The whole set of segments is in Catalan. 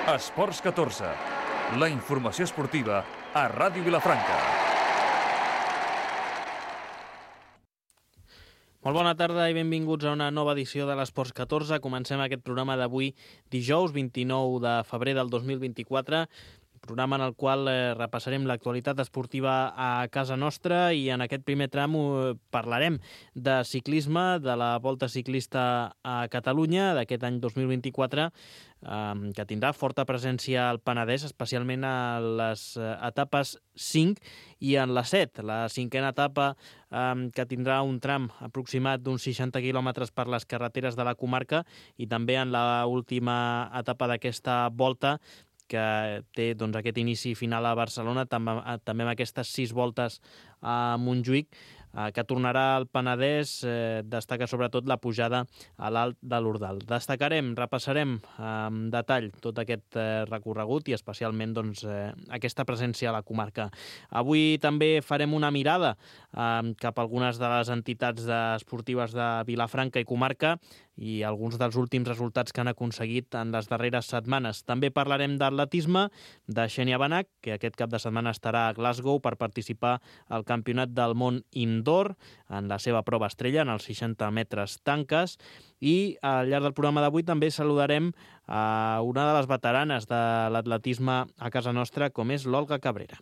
Esports 14, la informació esportiva a Ràdio Vilafranca. Molt bona tarda i benvinguts a una nova edició de l'Esports 14. Comencem aquest programa d'avui dijous 29 de febrer del 2024, programa en el qual repassarem l'actualitat esportiva a casa nostra i en aquest primer tram parlarem de ciclisme, de la Volta Ciclista a Catalunya d'aquest any 2024, que tindrà forta presència al Penedès, especialment a les etapes 5 i en la 7. La cinquena etapa, que tindrà un tram aproximat d'uns 60 quilòmetres per les carreteres de la comarca, i també en l'última etapa d'aquesta volta, que té aquest inici final a Barcelona, també amb aquestes 6 voltes a Montjuïc, que tornarà al Penedès. Destaca sobretot la pujada a l'Alt de l'Ordal. Repassarem en detall tot aquest recorregut i especialment aquesta presència a la comarca. Avui també farem una mirada cap a algunes de les entitats esportives de Vilafranca i comarca i alguns dels últims resultats que han aconseguit en les darreres setmanes. També parlarem d'atletisme, de Xènia Benach, que aquest cap de setmana estarà a Glasgow per participar al Campionat del Món Indoor, en la seva prova estrella, en els 60 metres tanques. I al llarg del programa d'avui també saludarem a una de les veteranes de l'atletisme a casa nostra, com és l'Olga Cabrera.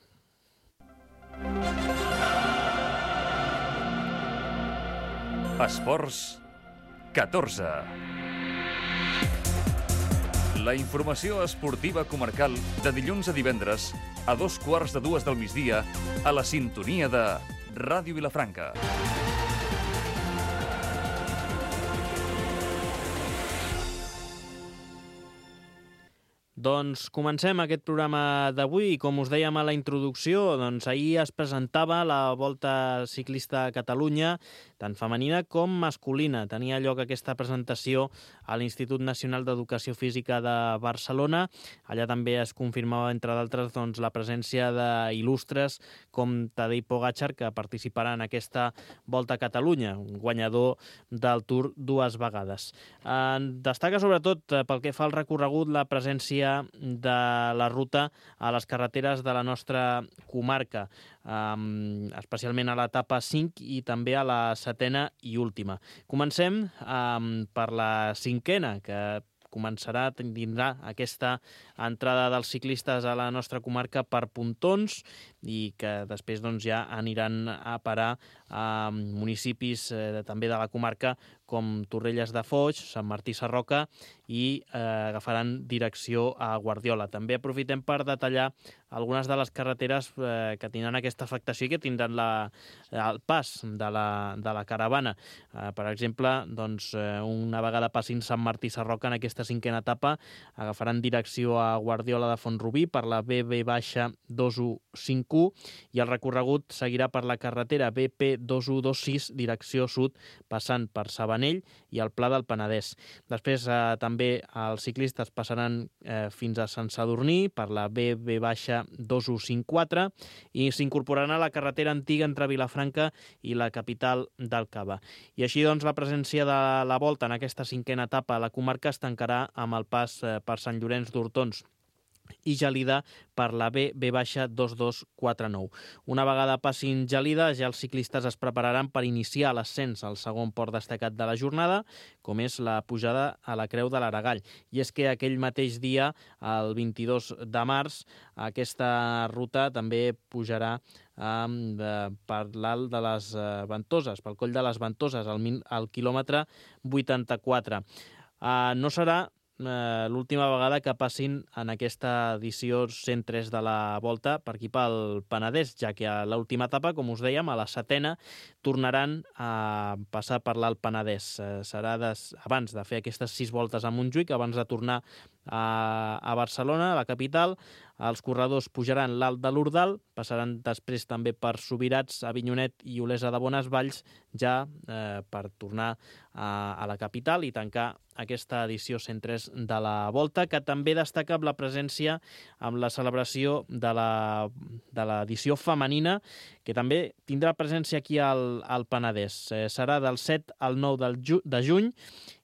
Esports 14. La informació esportiva comarcal de dilluns a divendres a 2:15 del migdia a la sintonia de Ràdio Vilafranca. Doncs comencem aquest programa d'avui i com us dèiem a la introducció, ahir es presentava la Volta Ciclista a Catalunya, tant femenina com masculina. Tenia lloc aquesta presentació a l'Institut Nacional d'Educació Física de Barcelona. Allà també es confirmava, entre d'altres, la presència d'il·lustres com Tadej Pogačar, que participarà en aquesta Volta a Catalunya, un guanyador del Tour 2 vegades. Destaca sobretot pel que fa al recorregut la presència de la ruta a les carreteres de la nostra comarca, especialment a l'etapa 5 i també a la setena i última. Comencem per la cinquena, que tindrà aquesta entrada dels ciclistes a la nostra comarca per Pontons i que després ja aniran a parar a municipis també de la comarca com Torrelles de Foix, Sant Martí Sarroca, i agafaran direcció a Guardiola. També aprofitem per detallar algunes de les carreteres que tindran aquesta afectació i que tindran el pas de la caravana. Per exemple, una vegada passin Sant Martí Sarroca en aquesta cinquena etapa, agafaran direcció a Guardiola de Font-rubí per la BB-2151 i el recorregut seguirà per la carretera BP2126 direcció sud, passant per Sabanell i el Pla del Penedès. Després també els ciclistes passaran fins a Sant Sadurní per la BB-2154 i s'incorporaran a la carretera antiga entre Vilafranca i la capital del Cava. I així la presència de la Volta en aquesta cinquena etapa a la comarca es tancarà amb el pas per Sant Llorenç d'Hortons i Gelida per la BB-2249. Una vegada passin Gelida, ja els ciclistes es prepararan per iniciar l'ascens al segon port destacat de la jornada, com és la pujada a la Creu de l'Aragall. I és que aquell mateix dia, el 22 de març, aquesta ruta també pujarà per l'Alt de les Ventoses, pel Coll de les Ventoses, al quilòmetre 84. No serà l'última vegada que passin en aquesta edició 103 de la Volta per aquí pel Penedès, ja que a l'última etapa, com us dèiem, a la setena, tornaran a passar per l'Alt Penedès. Serà abans de fer aquestes 6 voltes a Montjuïc, abans de tornar a Barcelona, a la capital. Els corredors pujaran l'Alt de l'Ordal, passaran després també per Subirats, Avinyonet i Olesa de Bonesvalls, ja per tornar a la capital i tancar aquesta edició 103 de la Volta, que també destaca amb la presència amb la celebració de l'edició femenina, que també tindrà presència aquí al Penedès. Serà del 7 al 9 de juny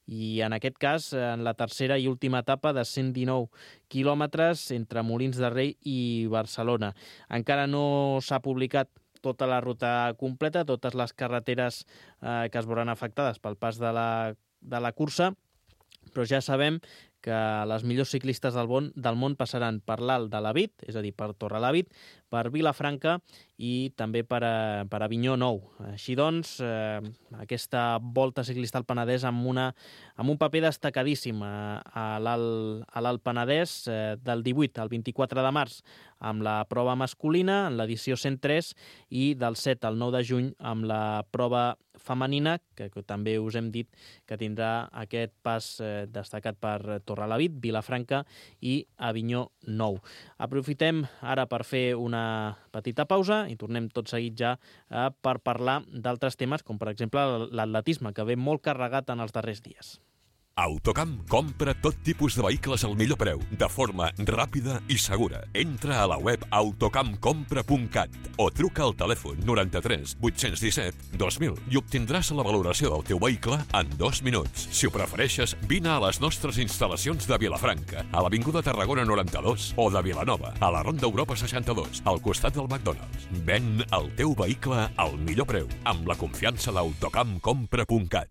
i en aquest cas en la tercera i última etapa de 119 quilòmetres entre Molins de Rei i Barcelona. Encara no s'ha publicat tota la ruta completa, totes les carreteres que es veuran afectades pel pas de la cursa, però ja sabem que les millors ciclistes del món passaran per l'Alt de Lavit, és a dir, per Torrelavit, per Vilafranca i també per Avinyó Nou. Així doncs, aquesta volta ciclista al Penedès amb un paper destacadíssim a l'Alt Penedès del 18 al 24 de març amb la prova masculina, en l'edició 103, i del 7 al 9 de juny amb la prova femenina, que també us hem dit que tindrà aquest pas destacat per Torrelavit, Vilafranca i Avinyó Nou. Aprofitem ara per fer una petita pausa i tornem tot seguit ja per parlar d'altres temes, com per exemple l'atletisme, que ve molt carregat en els darrers dies. Autocamp compra tot tipus de vehicles al millor preu, de forma ràpida i segura. Entra a la web autocampcompra.cat o truca al telèfon 93 817 2000 i obtindràs la valoració del teu vehicle en 2 minuts. Si ho prefereixes, vine a les nostres instal·lacions de Vilafranca, a l'Avinguda Tarragona 92, o de Vilanova, a la Ronda Europa 62, al costat del McDonald's. Ven el teu vehicle al millor preu, amb la confiança d'autocampcompra.cat.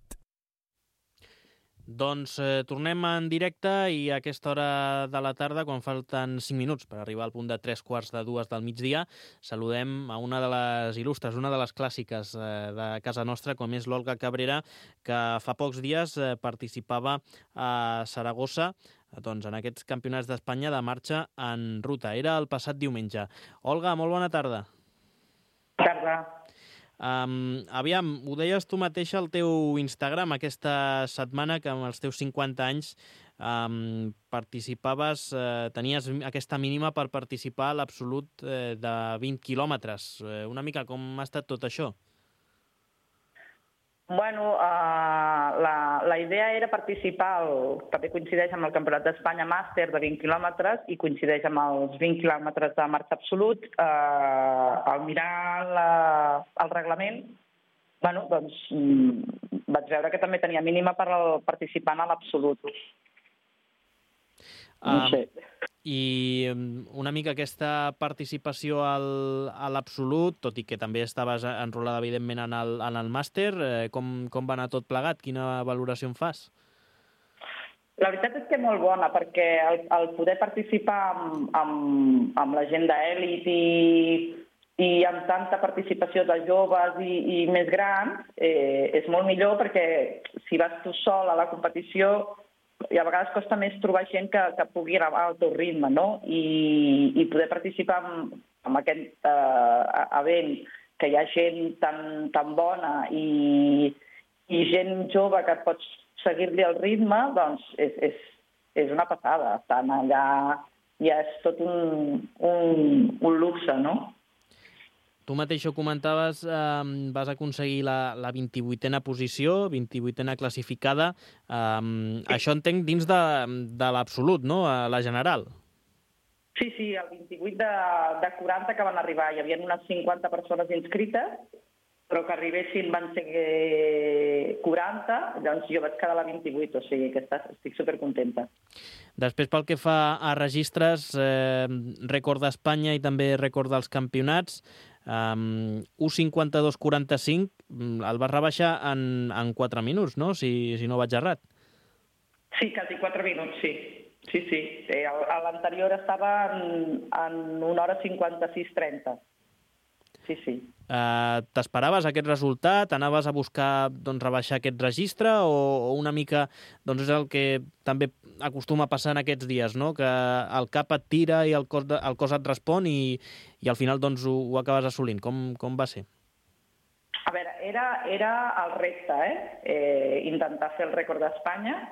Doncs tornem en directe i a aquesta hora de la tarda, quan falten 5 minuts per arribar al punt de 3:15 del migdia, saludem a una de les il·lustres, una de les clàssiques de casa nostra, com és l'Olga Cabrera, que fa pocs dies participava a Saragossa doncs, en aquests campionats d'Espanya de marxa en ruta. Era el passat diumenge. Olga, molt bona tarda. Tarda. Aviam, ho deies tu mateixa al teu Instagram aquesta setmana, que amb els teus 50 anys participaves, tenies aquesta mínima per participar a l'absolut de 20 quilòmetres. Una mica com ha estat tot això? Bueno, la idea era participar, també coincideix amb el Campionat d'Espanya Màster de 20 quilòmetres i coincideix amb els 20 quilòmetres de marxa absolut. Al mirar el reglament, bueno, doncs, vaig veure que també tenia mínima per participar en l'absolut. No sé. I una mica aquesta participació a l'absolut, tot i que també estaves enrolada, evidentment, en el màster, com va anar tot plegat? Quina valoració en fas? La veritat és que molt bona, perquè el poder participar amb la gent d'elit i amb tanta participació de joves i més grans és molt millor, perquè si vas tu sol a la competició i a vegades costa més trobar gent que pugui gravar al teu ritme, no? I poder participar en aquest event, que hi ha gent tan bona i gent jove que et pots seguir-li el ritme, doncs és una passada. Estar allà ja és tot un luxe, no? Tu mateix ho comentaves, vas aconseguir la 28a posició, 28a classificada. Això entenc dins de l'absolut, no?, a la general. Sí, el 28 de 40 que van arribar. Hi havia unes 50 persones inscrites, però que arribessin van ser 40, doncs jo vaig quedar a la 28, o sigui que estic supercontenta. Després, pel que fa a registres, rècord d'Espanya i també rècord dels campionats, 1:52:45 el vas rebaixar en 4 minuts, no?, si no vaig errat. Sí, quasi 4 minuts, sí. L'anterior estava en 1:56:30. Sí. T'esperaves aquest resultat? Anaves a buscar rebaixar aquest registre o una mica és el que també acostuma a passar en aquests dies, no?, que el cap et tira i el cos et respon i al final ho acabes assolint? Com va ser? A veure, era el repte, intentar fer el rècord d'Espanya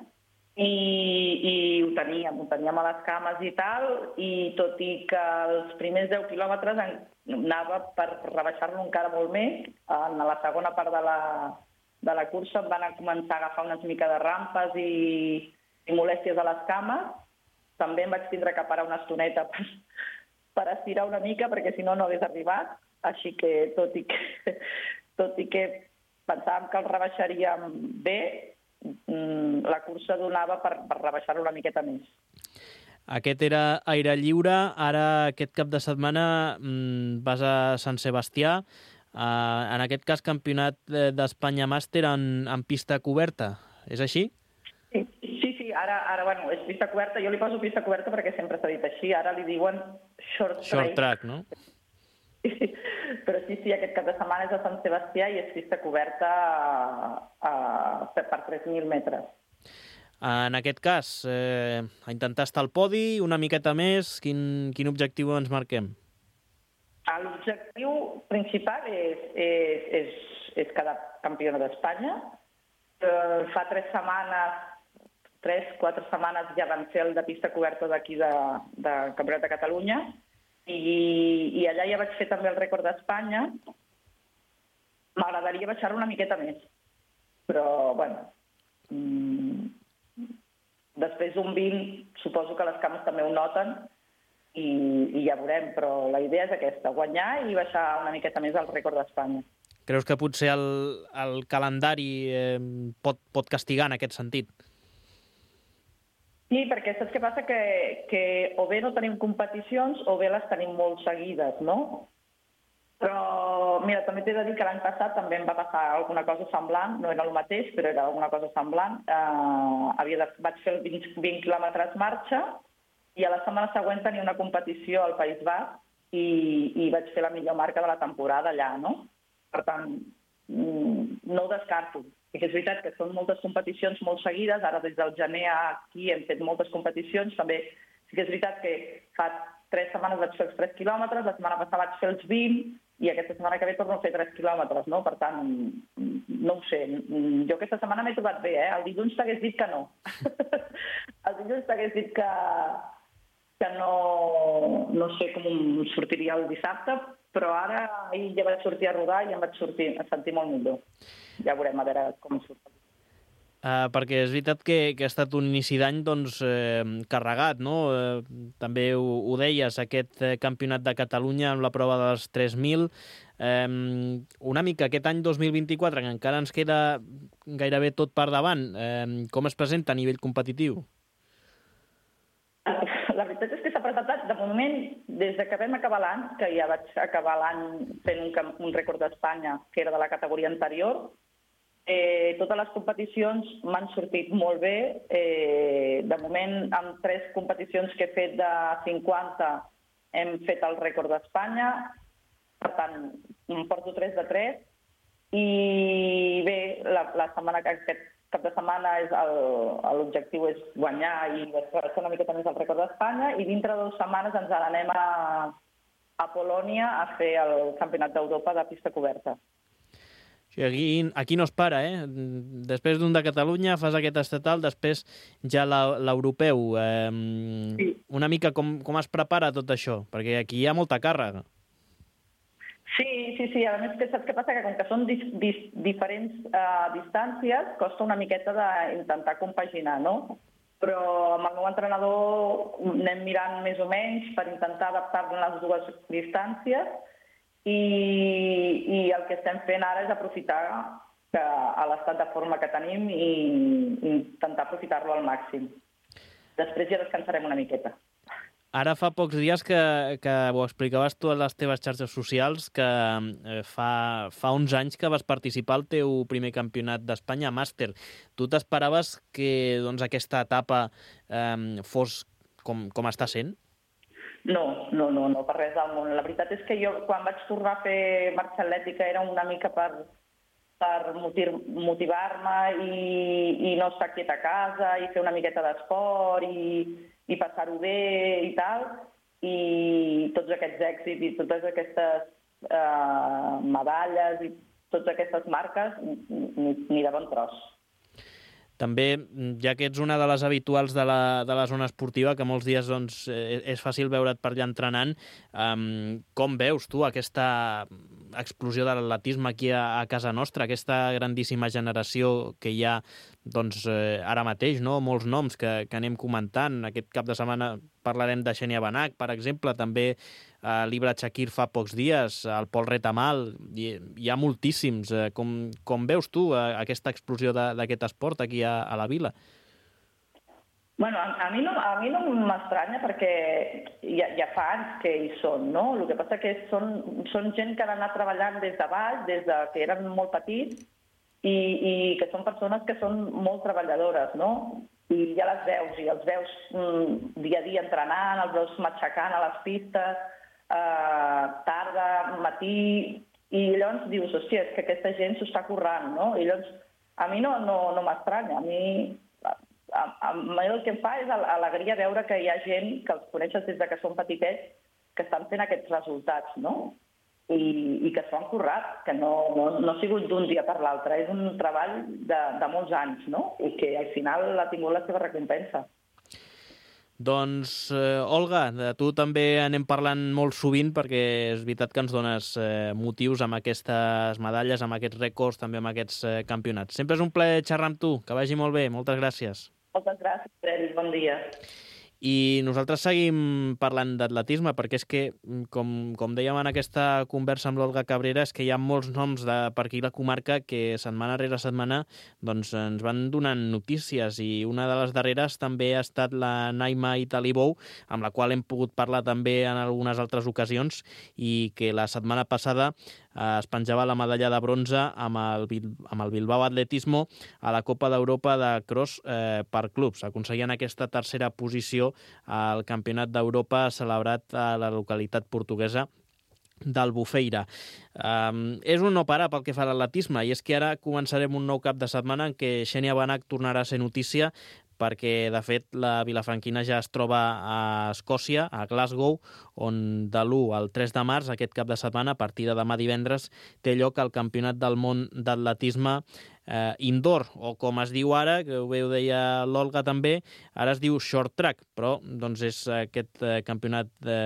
i ho teníem a les cames i tal, i tot i que els primers 10 quilòmetres anava per rebaixar-lo encara molt més, en la segona part de la cursa em van començar a agafar una mica de rampes i molèsties a les cames. També em vaig tindre que parar una estoneta per estirar una mica, perquè si no hagués arribat. Així que, tot i que pensàvem que el rebaixaríem bé, la cursa donava per rebaixar-ho una miqueta més. Aquest era aire lliure, ara aquest cap de setmana vas a Sant Sebastià, en aquest cas campionat d'Espanya màster en pista coberta, és així? Sí, ara bueno, és pista coberta, jo li poso pista coberta perquè sempre s'ha dit així, ara li diuen short track, no? Però sí, aquest cap de setmana és a Sant Sebastià i és pista coberta per 3.000 metres. En aquest cas, a intentar estar al podi, una miqueta més, quin objectiu ens marquem? L'objectiu principal és quedar campiona d'Espanya. Fa 3-4 setmanes ja van fer el de pista coberta d'aquí de Campionat de Catalunya i allà ja vaig fer també el rècord d'Espanya. M'agradaria baixar-ho una miqueta més, però, bueno, després d'un 20 suposo que les cames també ho noten i ja veurem, però la idea és aquesta, guanyar i baixar una miqueta més el rècord d'Espanya. Creus que potser el calendari pot castigar en aquest sentit? Sí, perquè saps què passa? Que o bé no tenim competicions o bé les tenim molt seguides, no? Però, mira, també t'he de dir que l'any passat també em va passar alguna cosa semblant, no era el mateix, però era alguna cosa semblant. Vaig fer 20 quilòmetres marxa i a la setmana següent tenia una competició al País Basc i vaig fer la millor marca de la temporada allà, no? Per tant, no ho descarto. I és veritat que són moltes competicions molt seguides, ara des del gener aquí hem fet moltes competicions, també sí que és veritat que fa 3 setmanes vaig fer els 3 quilòmetres, la setmana passada vaig fer els 20 i aquesta setmana que ve torno a fer 3 quilòmetres, no? Per tant, no ho sé, jo aquesta setmana m'he trobat bé, El dilluns t'hagués dit que no. El dilluns t'hagués dit que no sé com em sortiria el dissabte, però ara ahir ja vaig sortir a rodar i em vaig sentir molt millor. Ja veurem a veure com surt. Perquè és veritat que ha estat un inici d'any carregat, no? També ho deies, aquest campionat de Catalunya amb la prova dels 3.000. Una mica aquest any 2024, que encara ens queda gairebé tot per davant, com es presenta a nivell competitiu? La veritat és que s'ha presentat, de moment, des que vam acabar l'any, que ja vaig acabar l'any fent un rècord d'Espanya, que era de la categoria anterior, totes les competicions m'han sortit molt bé. De moment, amb 3 competicions que he fet de 50, hem fet el rècord d'Espanya. Per tant, em porto 3 de 3. I bé, la setmana que aquest cap de setmana l'objectiu és guanyar i desplaçar una miqueta més el rècord d'Espanya i dintre de 2 setmanes ens n'anem a Polònia a fer el Campionat d'Europa de pista coberta. Aquí no es para, Després d'un de Catalunya fas aquest estatal, després ja l'europeu. Sí. Una mica com es prepara tot això? Perquè aquí hi ha molta càrrega. Sí. A més, saps què passa? Que com que són diferents distàncies, costa una miqueta d'intentar compaginar, no? Però amb el meu entrenador anem mirant més o menys per intentar adaptar-nos a les 2 distàncies i el que estem fent ara és aprofitar l'estat de forma que tenim i intentar aprofitar-lo al màxim. Després ja descansarem una miqueta. Ara fa pocs dies que ho explicaves tu a les teves xarxes socials, que fa 11 anys que vas participar al teu primer campionat d'Espanya màster. Tu t'esperaves que aquesta etapa fos com està sent? No, per res del món. La veritat és que jo, quan vaig tornar a fer marxa atlètica, era una mica per motivar-me i no estar quieta a casa i fer una miqueta d'esport i passar-ho bé i tal. I tots aquests èxits i totes aquestes medalles i totes aquestes marques, ni de bon tros. També, ja que ets una de les habituals de la zona esportiva, que molts dies és fàcil veure't per allà entrenant, com veus tu aquesta explosió de l'atletisme aquí a casa nostra, aquesta grandíssima generació que hi ha ara mateix, no? Molts noms que anem comentant. Aquest cap de setmana parlarem de Xènia Benach, per exemple, també l'Ibra Chakir fa pocs dies, el Pol Retamal, hi ha moltíssims. Com veus tu aquesta explosió d'aquest esport aquí a la Vila? Bueno, a mi no m'estranya perquè ja fa anys que hi són, no? El que passa que són gent que han anat treballant des de baix, des de que eren molt petits, i que són persones que són molt treballadores, no? I ja les veus, i els veus dia a dia entrenant, els veus matxacant a les pistes, tarda, matí, i llavors dius, hòstia, és que aquesta gent s'ho està currant, no? I llavors a mi no m'estranya, a mi el que em fa és alegria veure que hi ha gent que els coneixes des que són petitets que estan fent aquests resultats, no? I que s'ho han currat, que no ha sigut d'un dia per l'altre, és un treball de molts anys, no? I que al final ha tingut la seva recompensa. Doncs, Olga, de tu també anem parlant molt sovint perquè és veritat que ens dones motius amb aquestes medalles, amb aquests rècords, també amb aquests campionats. Sempre és un plaer xerrar amb tu, que vagi molt bé, moltes gràcies. Moltes gràcies, Freddy, bon dia. I nosaltres seguim parlant d'atletisme, perquè és que, com dèiem en aquesta conversa amb l'Olga Cabrera, és que hi ha molts noms per aquí la comarca que setmana rere setmana doncs, ens van donant notícies, i una de les darreres també ha estat la Naima Italibou, amb la qual hem pogut parlar també en algunes altres ocasions, i que la setmana passada es penjava la medalla de bronze amb el Bilbao Atletismo a la Copa d'Europa de Cross per clubs. Aconseguien aquesta tercera posició al Campionat d'Europa celebrat a la localitat portuguesa d'Albufeira. És un no parar pel que fa a l'atletisme, i és que ara començarem un nou cap de setmana en què Xènia Benach tornarà a ser notícia, perquè, de fet, la vilafranquina ja es troba a Escòcia, a Glasgow, on de l'1 al 3 de març, aquest cap de setmana, a partir de demà divendres, té lloc el Campionat del Món d'Atletisme indoor, o com es diu ara, que ho deia l'Olga també, ara es diu short track, però doncs és aquest campionat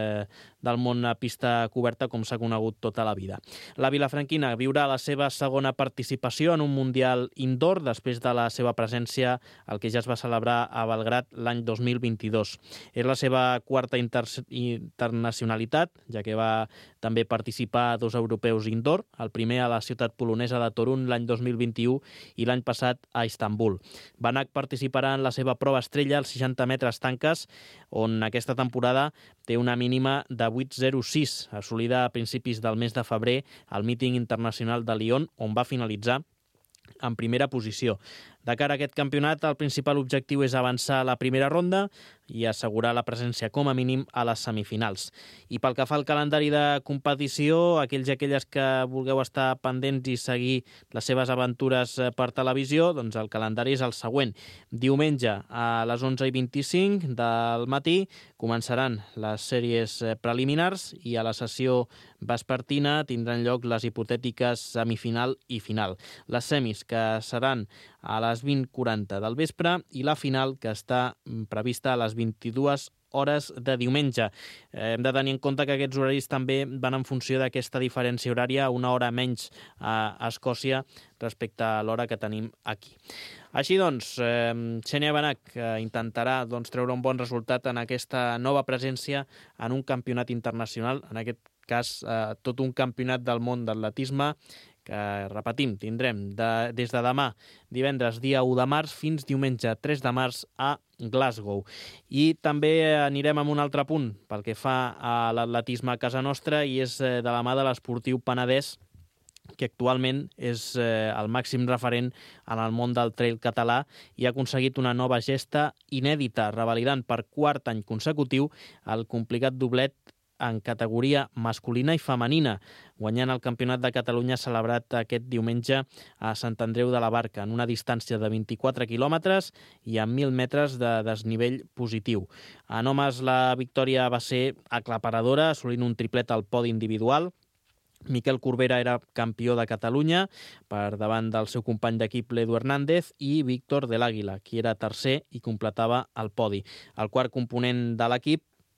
del món a pista coberta com s'ha conegut tota la vida. La vilafranquina viurà la seva segona participació en un mundial indoor després de la seva presència al que ja es va celebrar a Belgrad l'any 2022. És la seva quarta internacionalitat, ja que va també participar a 2 europeus indoor, el primer a la ciutat polonesa de Torun l'any 2021 i l'any passat a Istanbul. Benach participarà en la seva prova estrella, als 60 metres tanques, on aquesta temporada té una mínima de 8.06, assolida a principis del mes de febrer al míting internacional de Lyon, on va finalitzar en primera posició. De cara a aquest campionat, el principal objectiu és avançar a la primera ronda i assegurar la presència com a mínim a les semifinals. I pel que fa al calendari de competició, aquells i aquelles que vulgueu estar pendents i seguir les seves aventures per televisió, doncs el calendari és el següent. Diumenge a les 11:25 del matí començaran les sèries preliminars i a la sessió vespertina tindran lloc les hipotètiques semifinal i final. Les semis, que seran a les 20:40 del vespre, i la final, que està prevista a les 22 hores de diumenge. Hem de tenir en compte que aquests horaris també van en funció d'aquesta diferència horària, una hora menys a Escòcia respecte a l'hora que tenim aquí. Així doncs, Xènia Benach intentarà treure un bon resultat en aquesta nova presència en un campionat internacional, en aquest cas tot un campionat del món d'atletisme, que, repetim, tindrem des de demà, divendres, dia 1 de març, fins diumenge 3 de març a Glasgow. I també anirem amb un altre punt pel que fa a l'atletisme a casa nostra, i és de la mà de l'Esportiu Penedès, que actualment és el màxim referent en el món del trail català i ha aconseguit una nova gesta inèdita, revalidant per 4 any consecutiu el complicat doblet en categoria masculina i femenina, guanyant el Campionat de Catalunya celebrat aquest diumenge a Sant Andreu de la Barca, en una distància de 24 quilòmetres i amb 1.000 metres de desnivell positiu. En homes, la victòria va ser aclaparadora, assolint un triplet al podi individual. Miquel Corbera era campió de Catalunya per davant del seu company d'equip l'Edu Hernández, i Víctor de l'Àguila, qui era tercer i completava el podi. El quart component de l'equip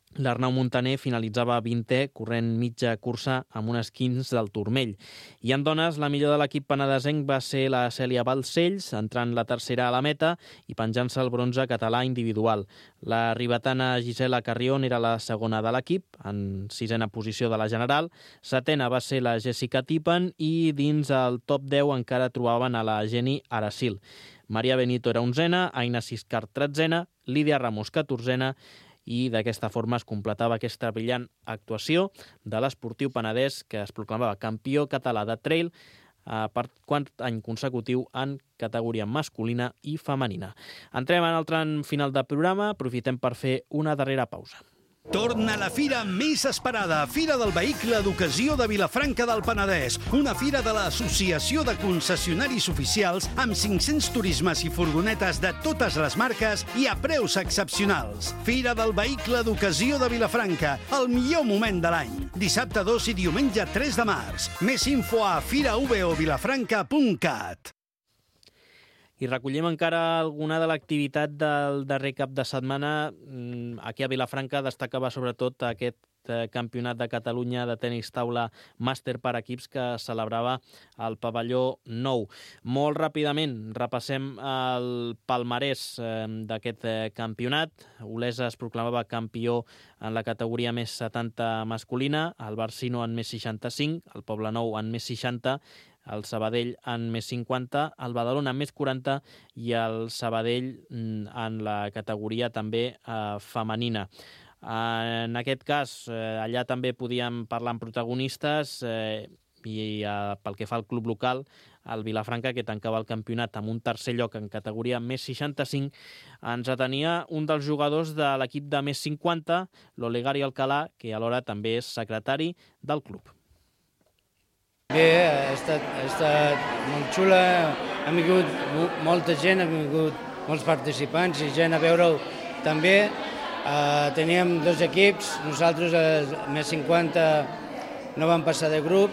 l'Arnau Montaner finalitzava 20è, corrent mitja cursa amb unes 15 del turmell. I en dones, la millor de l'equip penedesenc va ser la Cèlia Balcells, entrant la tercera a la meta i penjant-se el bronze català individual. La ribetana Gisela Carrión era la segona de l'equip, en 6a posició de la general. 7a va ser la Jessica Tipen i dins el top 10 encara trobaven a la Jenny Aracil. Maria Benito era 11a, Aina Siscart 13a, Lídia Ramos 14a, i d'aquesta forma es completava aquesta brillant actuació de l'esportiu penedès que es proclamava campió català de trail per quart any consecutiu en categoria masculina i femenina. Entrem en el tram final del programa, aprofitem per fer una darrera pausa. Torna la fira més esperada, Fira del Vehicle d'Ocasió de Vilafranca del Penedès, una fira de l'Associació de Concessionaris Oficials amb 500 turismes i furgonetes de totes les marques i a preus excepcionals. Fira del Vehicle d'Ocasió de Vilafranca, el millor moment de l'any. Dissabte 2 i diumenge 3 de març. Més info a firavvilafranca.cat. I recollim encara alguna de l'activitat del darrer cap de setmana. Aquí a Vilafranca destacava sobretot aquest Campionat de Catalunya de tenis taula màster per equips que celebrava al pavelló 9. Molt ràpidament repassem el palmarès d'aquest campionat. Olesa es proclamava campió en la categoria més 70 masculina, el Barcino en més 65, el Poblenou en més 60, el Sabadell en més 50, el Badalona en més 40 i el Sabadell en la categoria també femenina. En aquest cas, allà també podíem parlar amb protagonistes i pel que fa al club local, el Vilafranca, que tancava el campionat amb un tercer lloc en categoria més 65, ens atenia un dels jugadors de l'equip de més 50, l'Olegari Alcalà, que alhora també és secretari del club. Bé, ha estat molt xula, ha vingut molta gent, ha vingut molts participants i gent a veure-ho també. Teníem dos equips, nosaltres més 50 no vam passar de grup,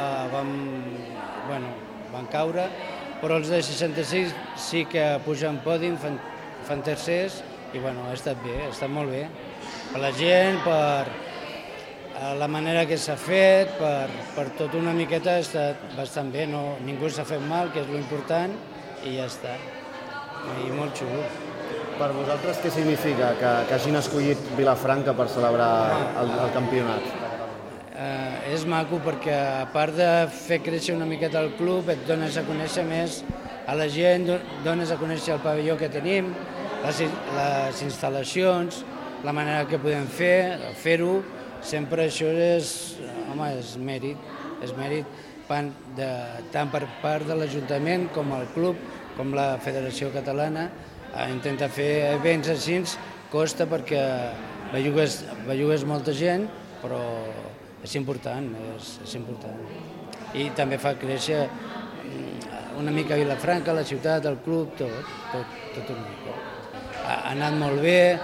van caure, però els de 66 sí que pugen pòdium, fan tercers i ha estat bé, ha estat molt bé. Per la gent, per la manera que s'ha fet, per tot una miqueta ha estat bastant bé, ningú s'ha fet mal, que és l'important, i ja està. I molt xulo. Per vosaltres què significa que hagin escollit Vilafranca per celebrar el campionat? És maco perquè a part de fer créixer una miqueta el club et dones a conèixer més a la gent, dones a conèixer el pavelló que tenim, les instal·lacions, la manera que podem fer-ho. Sempre això és mèrit, tant per part de l'Ajuntament com el club, com la Federació Catalana. Intenta fer events així, costa perquè bellugues molta gent, però és important, és important. I també fa créixer una mica Vilafranca, la ciutat, el club, tot una mica. Ha anat molt bé,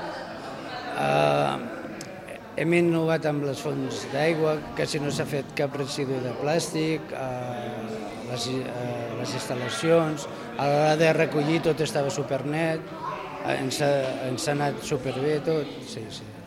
hem innovat amb les fonts d'aigua, quasi no s'ha fet cap residu de plàstic, les instal·lacions, a l'hora de recollir tot estava supernet, ens ha anat superbé tot, sí.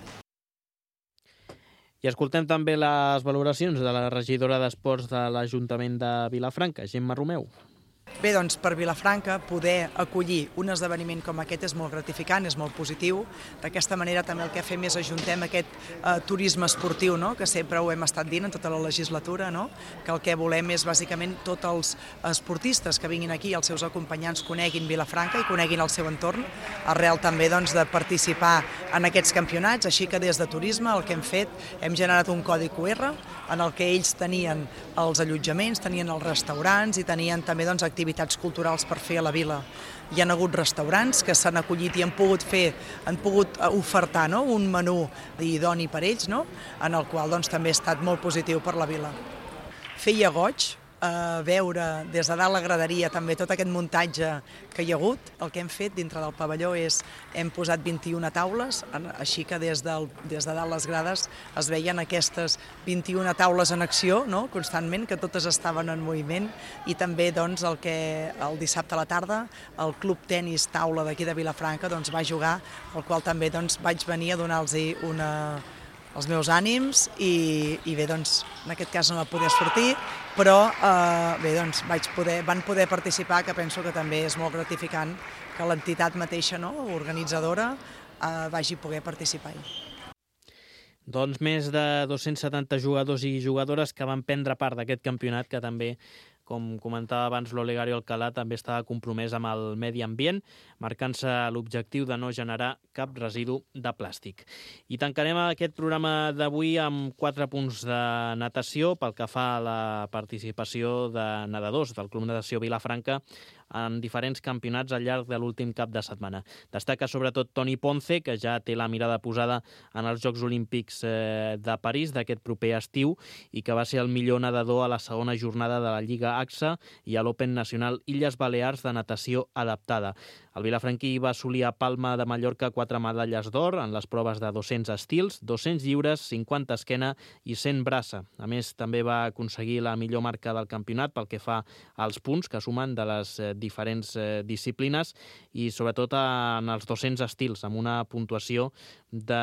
I escoltem també les valoracions de la regidora d'Esports de l'Ajuntament de Vilafranca, Gemma Romeu. Bé, doncs per Vilafranca poder acollir un esdeveniment com aquest és molt gratificant, és molt positiu. D'aquesta manera també el que fem és ajuntem aquest turisme esportiu, que sempre ho hem estat dient en tota la legislatura, que el que volem és bàsicament tots els esportistes que vinguin aquí i els seus acompanyants coneguin Vilafranca i coneguin el seu entorn, arrel també de participar en aquests campionats, així que des de turisme el que hem fet, hem generat un codi QR en el que ells tenien els allotjaments, tenien els restaurants i tenien també activitats culturals per fer a la vila. Hi ha hagut restaurants que s'han acollit i han pogut ofertar un menú idoni per ells, en el qual també ha estat molt positiu per la vila. Feia goig veure des de dalt la graderia també tot aquest muntatge que hi ha hagut. El que hem fet dintre del pavelló hem posat 21 taules, així que des de dalt les grades es veien aquestes 21 taules en acció, no? Constantment, que totes estaven en moviment, i també doncs, el dissabte a la tarda el Club Tenis Taula d'aquí de Vilafranca va jugar, al qual també vaig venir a donar-los els meus ànims i bé, doncs, en aquest cas no va poder sortir, però bé, doncs, van poder participar, que penso que també és molt gratificant que l'entitat mateixa, no, organitzadora, vagi poder participar-hi. Doncs més de 270 jugadors i jugadores que van prendre part d'aquest campionat, que també, com comentava abans l'Olegario Alcalá, també estava compromès amb el medi ambient, marcant-se l'objectiu de no generar cap residu de plàstic. I tancarem aquest programa d'avui amb 4 punts de natació pel que fa a la participació de nedadors del Club Natació Vilafranca en diferents campionats al llarg de l'últim cap de setmana. Destaca sobretot Toni Ponce, que ja té la mirada posada en els Jocs Olímpics de París d'aquest proper estiu i que va ser el millor nedador a la segona jornada de la Lliga AXA i a l'Open Nacional Illes Balears de natació adaptada. El vilafranquí va assolir a Palma de Mallorca 4 medalles d'or en les proves de 200 estils, 200 lliures, 50 esquena i 100 braça. A més, també va aconseguir la millor marca del campionat pel que fa als punts que sumen de les diferents disciplines i sobretot en els 200 estils, amb una puntuació de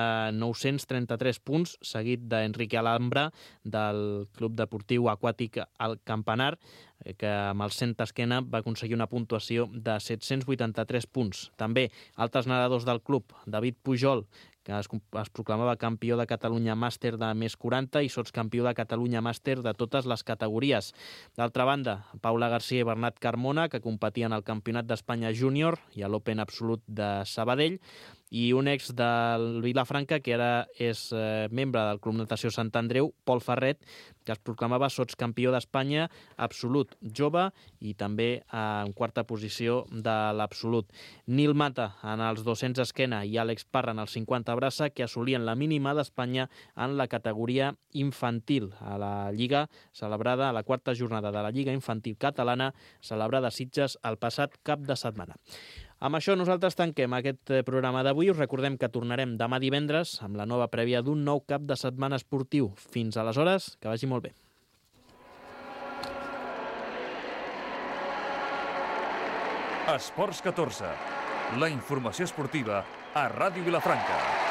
933 punts, seguit d'Enrique Alhambra del Club Deportiu Aquàtic El Campanar, que amb el 100 esquena va aconseguir una puntuació de 783 punts. També altres nedadors del club, David Pujol, que es proclamava campió de Catalunya màster de més 40 i sotscampió de Catalunya màster de totes les categories. D'altra banda, Paula García i Bernat Carmona, que competien al Campionat d'Espanya Júnior i a l'Open Absolut de Sabadell, i un ex del Vilafranca, que ara és membre del Club Natació Sant Andreu, Pol Ferret, que es proclamava sotscampió d'Espanya absolut jove i també en quarta posició de l'absolut. Nil Mata en els 200 esquena i Àlex Parra en els 50 braça, que assolien la mínima d'Espanya en la categoria infantil a la Lliga celebrada, a la quarta jornada de la Lliga Infantil Catalana, celebrada a Sitges el passat cap de setmana. Amb això nosaltres tanquem aquest programa d'avui. Us recordem que tornarem demà divendres amb la nova prèvia d'un nou cap de setmana esportiu. Fins aleshores, que vagi molt bé. Esports 14. La informació esportiva a Ràdio Vilafranca.